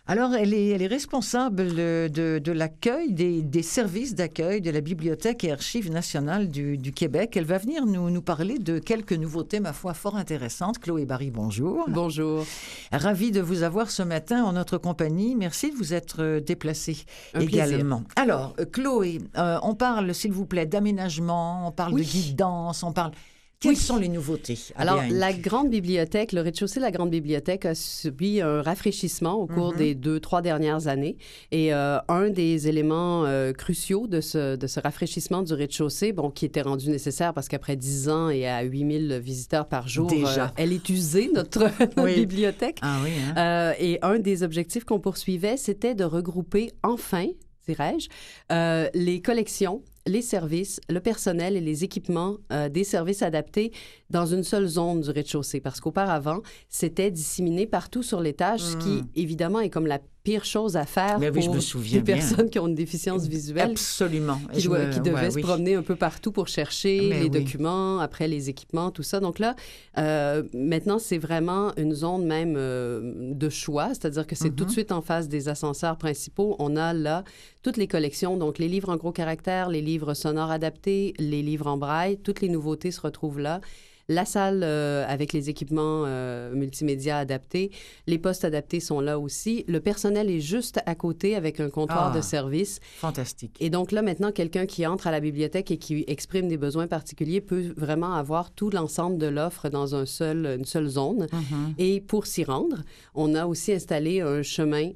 Alors, elle est responsable de l'accueil, des services d'accueil de la Bibliothèque et Archives nationales du Québec. Elle va venir nous parler de quelques nouveautés, ma foi, fort intéressantes. Chloé Barry, bonjour. Bonjour. Ravie de vous avoir ce matin en notre compagnie. Merci de vous être déplacée également. Plaisir. Alors, Chloé, on parle, s'il vous plaît, d'aménagement, on parle de guidance, on parle... Quelles sont les nouveautés? Alors, la grande bibliothèque, le rez-de-chaussée de la grande bibliothèque a subi un rafraîchissement au cours des 2-3 dernières années. Et un des éléments cruciaux de ce rafraîchissement du rez-de-chaussée, qui était rendu nécessaire parce qu'après 10 ans et à 8000 visiteurs par jour, elle est usée, notre bibliothèque. Ah oui, hein? Et un des objectifs qu'on poursuivait, c'était de regrouper enfin, dirais-je, les collections, les services, le personnel et les équipements des services adaptés dans une seule zone du rez-de-chaussée. Parce qu'auparavant, c'était disséminé partout sur l'étage, ce qui, évidemment, est comme la pire chose à faire pour les personnes qui ont une déficience visuelle. Absolument. Qui devaient se promener un peu partout pour chercher les documents, après les équipements, tout ça. Donc là, maintenant, c'est vraiment une zone même de choix, c'est-à-dire que c'est tout de suite en face des ascenseurs principaux. On a là toutes les collections, donc les livres en gros caractères, les livres sonores adaptés, les livres en braille, toutes les nouveautés se retrouvent là. La salle avec les équipements multimédia adaptés, les postes adaptés sont là aussi. Le personnel est juste à côté avec un comptoir de service. Fantastique. Et donc là, maintenant, quelqu'un qui entre à la bibliothèque et qui exprime des besoins particuliers peut vraiment avoir tout l'ensemble de l'offre dans une seule zone. Et pour s'y rendre, on a aussi installé un chemin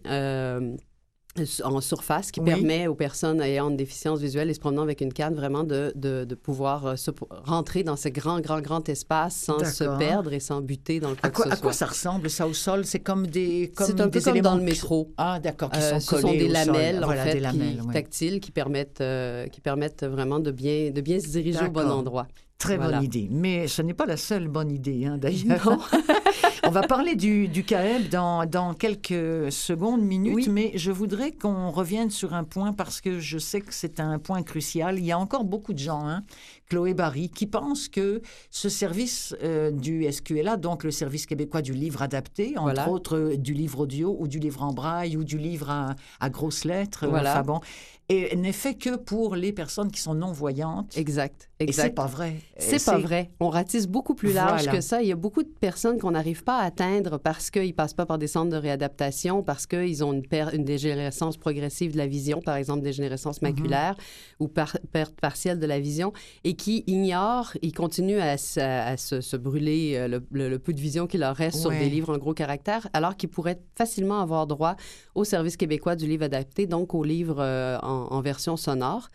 en surface qui permet aux personnes ayant une déficience visuelle et se promenant avec une canne vraiment de pouvoir rentrer dans ce grand espace sans se perdre et sans buter dans le quoi que ce soit. À quoi ça ressemble, ça, au sol? C'est comme des C'est un peu comme dans le métro. Ah, d'accord, qui sont collés ce sont des lamelles, sol. En fait, tactiles qui permettent vraiment de bien se diriger au bon endroit. Très bonne idée. Mais ce n'est pas la seule bonne idée, d'ailleurs. Non. On va parler du CAEB dans quelques secondes, minutes, mais je voudrais qu'on revienne sur un point parce que je sais que c'est un point crucial. Il y a encore beaucoup de gens, Chloé Barry, qui pensent que ce service du SQLA, donc le Service québécois du livre adapté, entre autres du livre audio ou du livre en braille ou du livre à grosses lettres, et n'est fait que pour les personnes qui sont non-voyantes. Exact. Et c'est pas vrai. C'est pas vrai. On ratisse beaucoup plus large que ça. Il y a beaucoup de personnes qu'on n'arrive pas à atteindre parce qu'ils ne passent pas par des centres de réadaptation, parce qu'ils ont une dégénérescence progressive de la vision, par exemple dégénérescence maculaire ou perte partielle de la vision, et qui ignorent, ils continuent à se brûler le peu de vision qu'il leur reste sur des livres en gros caractères, alors qu'ils pourraient facilement avoir droit au Service québécois du livre adapté, donc au livre en version sonore.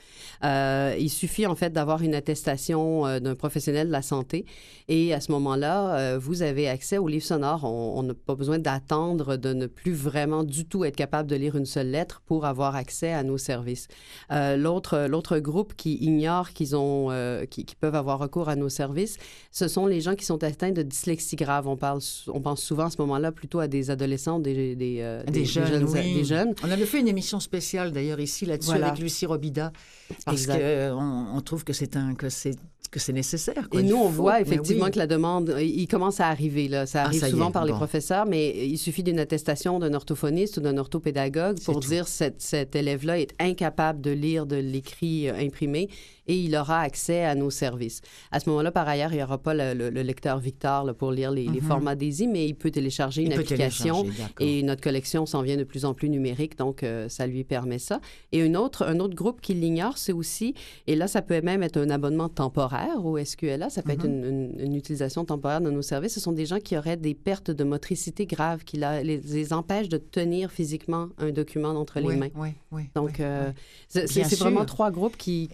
Il suffit en fait d'avoir une attestation d'un professionnel de la santé et à ce moment-là, vous avez accès aux livres sonores. On n'a pas besoin d'attendre de ne plus vraiment du tout être capable de lire une seule lettre pour avoir accès à nos services. L'autre groupe qui ignore qu'ils peuvent avoir recours à nos services, ce sont les gens qui sont atteints de dyslexie grave. On pense souvent à ce moment-là plutôt à des adolescents, des jeunes. On avait fait une émission spéciale d'ailleurs ici là-dessus avec Lucie Robida parce qu'on trouve que c'est nécessaire. Et nous, on voit effectivement que la demande, il commence à arriver. Là. Ça arrive souvent par les professeurs, mais il suffit d'une attestation d'un orthophoniste ou d'un orthopédagogue pour dire que cet élève-là est incapable de lire de l'écrit imprimé et il aura accès à nos services. À ce moment-là, par ailleurs, il n'y aura pas le lecteur Victor là, pour lire les formats DAISY, mais il peut télécharger une application et notre collection s'en vient de plus en plus numérique, donc ça lui permet ça. Et un autre groupe qui l'ignore, c'est aussi, et là, ça peut même être un abonnement temporaire au SQLA, ça peut être une utilisation temporaire de nos services. Ce sont des gens qui auraient des pertes de motricité graves qui les empêchent de tenir physiquement un document entre les mains. Donc, c'est vraiment trois groupes qui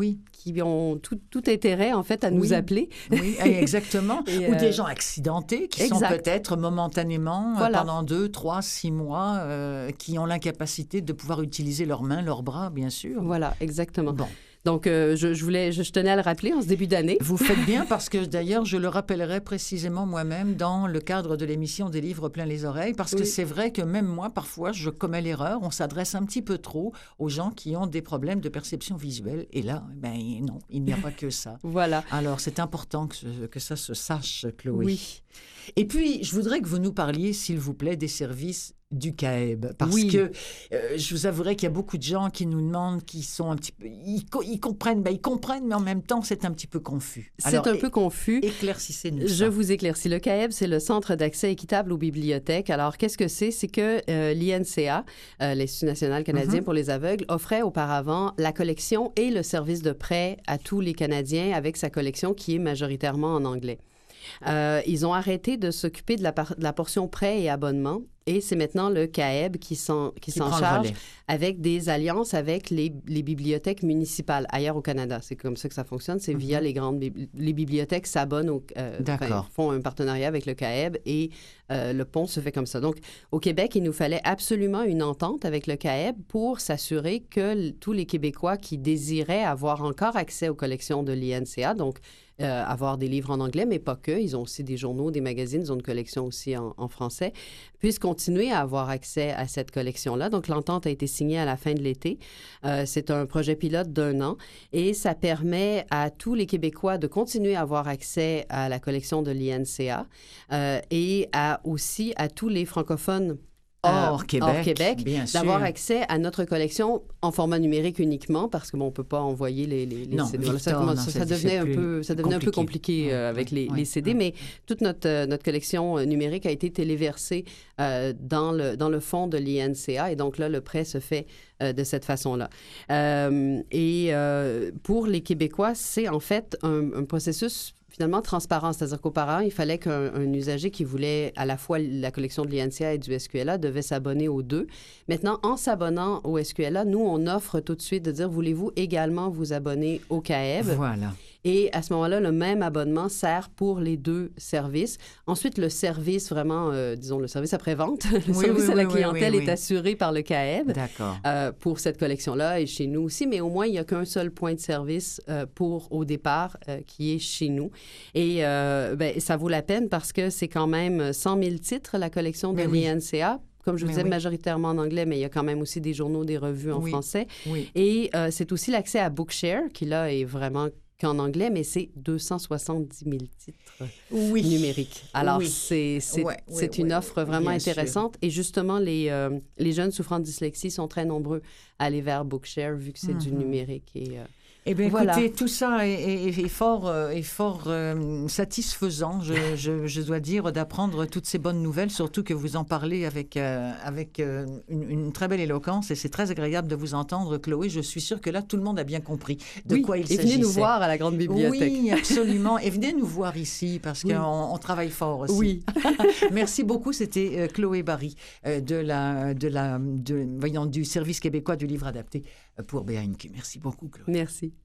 ont tout intérêt, en fait, à nous appeler. Oui, exactement. Ou des gens accidentés qui sont peut-être momentanément, pendant 2, 3, 6 mois, qui ont l'incapacité de pouvoir utiliser leurs mains, leurs bras, bien sûr. Voilà, exactement. Bon. Donc, je tenais à le rappeler en ce début d'année. Vous faites bien parce que, d'ailleurs, je le rappellerai précisément moi-même dans le cadre de l'émission des livres plein les oreilles, parce que c'est vrai que même moi, parfois, je commets l'erreur. On s'adresse un petit peu trop aux gens qui ont des problèmes de perception visuelle. Et là, non, il n'y a pas que ça. Voilà. Alors, c'est important que ça se sache, Chloé. Oui. Et puis, je voudrais que vous nous parliez, s'il vous plaît, des services du CAEB? Parce que je vous avouerai qu'il y a beaucoup de gens qui nous demandent, qui sont un petit peu... Ils comprennent, mais en même temps, c'est un petit peu confus. C'est un peu confus. Éclaircissez-nous ça. Je vous éclaircis. Le CAEB, c'est le Centre d'accès équitable aux bibliothèques. Alors, qu'est-ce que c'est? C'est que l'INCA, l'Institut national canadien pour les aveugles, offrait auparavant la collection et le service de prêt à tous les Canadiens avec sa collection qui est majoritairement en anglais. Ils ont arrêté de s'occuper de la portion prêt et abonnement. Et c'est maintenant le CAEB qui s'en charge avec des alliances avec les bibliothèques municipales ailleurs au Canada. C'est comme ça que ça fonctionne. C'est via les bibliothèques s'abonnent font un partenariat avec le CAEB et le pont se fait comme ça. Donc, au Québec, il nous fallait absolument une entente avec le CAEB pour s'assurer que tous les Québécois qui désiraient avoir encore accès aux collections de l'INCA, donc avoir des livres en anglais, mais pas que. Ils ont aussi des journaux, des magazines, ils ont une collection aussi en français, puissent continuer à avoir accès à cette collection-là. Donc, l'entente a été signée à la fin de l'été. C'est un projet pilote d'1 an et ça permet à tous les Québécois de continuer à avoir accès à la collection de l'INCA et aussi à tous les francophones hors Québec d'avoir accès à notre collection en format numérique uniquement parce que on peut pas envoyer les CD. Ça devenait un peu compliqué avec les CD, mais toute notre collection numérique a été téléversée dans le fond de l'INCA et donc là le prêt se fait de cette façon-là. Pour les Québécois, c'est en fait un processus finalement transparent, c'est-à-dire qu'auparavant, il fallait qu'un usager qui voulait à la fois la collection de l'INCA et du SQLA devait s'abonner aux deux. Maintenant, en s'abonnant au SQLA, nous, on offre tout de suite de dire, voulez-vous également vous abonner au CAEB? Voilà. Et à ce moment-là, le même abonnement sert pour les deux services. Ensuite, le service vraiment, disons, le service après-vente, le service à la clientèle est assuré par le CAEB. D'accord. Pour cette collection-là et chez nous aussi, mais au moins, il n'y a qu'un seul point de service au départ qui est chez nous. Et ça vaut la peine parce que c'est quand même 100 000 titres, la collection de l'INCA. Comme je vous disais, majoritairement en anglais, mais il y a quand même aussi des journaux, des revues en français. Oui. Et c'est aussi l'accès à Bookshare, qui là est vraiment qu'en anglais, mais c'est 270 000 titres numériques. Alors, c'est une offre vraiment intéressante. Sûr. Et justement, les jeunes souffrant de dyslexie sont très nombreux à aller vers Bookshare, vu que c'est du numérique. Eh bien, écoutez, tout ça est fort satisfaisant, je dois dire, d'apprendre toutes ces bonnes nouvelles, surtout que vous en parlez avec une très belle éloquence et c'est très agréable de vous entendre, Chloé. Je suis sûre que là, tout le monde a bien compris de quoi il s'agissait. Et venez nous voir à la Grande Bibliothèque. Oui, absolument. Et venez nous voir ici parce qu'on travaille fort aussi. Oui. Merci beaucoup. C'était Chloé Barry du Service québécois du livre adapté pour BANQ. Merci beaucoup, Chloé. Merci.